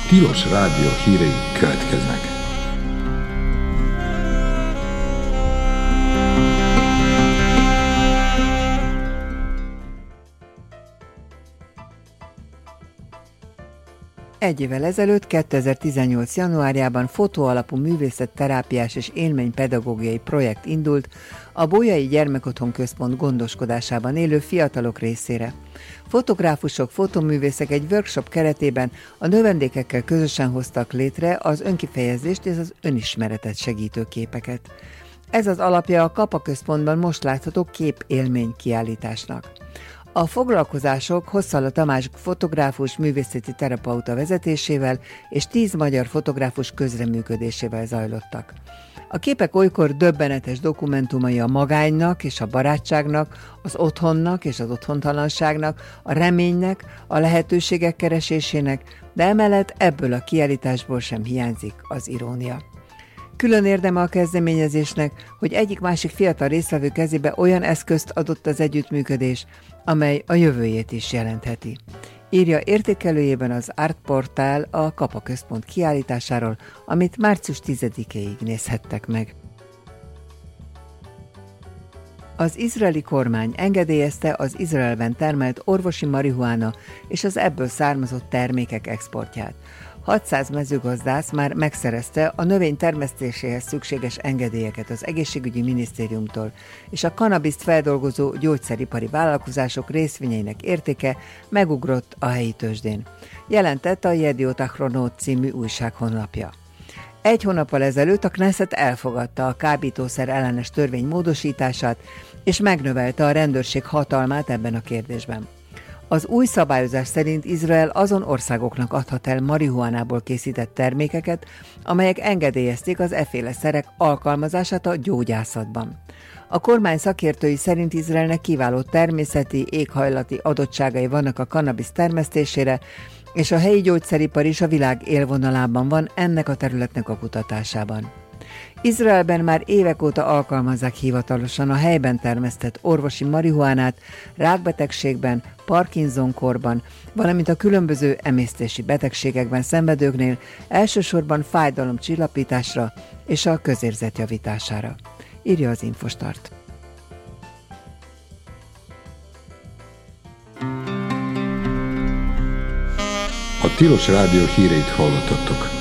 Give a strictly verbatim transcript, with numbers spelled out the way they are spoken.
Tilos Rádió hírei következnek. Egy évvel ezelőtt, kétezer-tizennyolc. januárjában fotóalapú művészetterápiás és élménypedagógiai projekt indult a Bolyai Gyermekotthon Központ gondoskodásában élő fiatalok részére. Fotográfusok, fotoművészek egy workshop keretében a növendékekkel közösen hoztak létre az önkifejezést és az önismeretet segítő képeket. Ez az alapja a Kapa Központban most látható képélmény kiállításnak. A foglalkozások Hosszala Tamás fotográfus, művészeti terapeuta vezetésével és tíz magyar fotográfus közreműködésével zajlottak. A képek olykor döbbenetes dokumentumai a magánynak és a barátságnak, az otthonnak és az otthontalanságnak, a reménynek, a lehetőségek keresésének, de emellett ebből a kiállításból sem hiányzik az irónia. Külön érdeme a kezdeményezésnek, hogy egyik-másik fiatal résztvevő kezébe olyan eszközt adott az együttműködés, amely a jövőjét is jelentheti. Írja értékelőjében az Artportál a Kapa Központ kiállításáról, amit március tizedikéig nézhettek meg. Az izraeli kormány engedélyezte az Izraelben termelt orvosi marihuána és az ebből származott termékek exportját. hatszáz mezőgazdász már megszerezte a növény termesztéséhez szükséges engedélyeket az egészségügyi minisztériumtól, és a kannabiszt feldolgozó gyógyszeripari vállalkozások részvényeinek értéke megugrott a helyi tőzsdén, jelentett a Yediot Ahronot című újság honlapja. Egy hónappal ezelőtt a Knesset elfogadta a kábítószer ellenes törvény módosítását, és megnövelte a rendőrség hatalmát ebben a kérdésben. Az új szabályozás szerint Izrael azon országoknak adhat el marihuánából készített termékeket, amelyek engedélyezték az efféle szerek alkalmazását a gyógyászatban. A kormány szakértői szerint Izraelnek kiváló természeti, éghajlati adottságai vannak a kannabisz termesztésére, és a helyi gyógyszeripar is a világ élvonalában van ennek a területnek a kutatásában. Izraelben már évek óta alkalmazzák hivatalosan a helyben termesztett orvosi marihuánát rákbetegségben, Parkinson-korban, valamint a különböző emésztési betegségekben szenvedőknél, elsősorban fájdalomcsillapításra és a közérzet javítására. Írja az Infostart. A Tilos Rádió híreit hallottattok.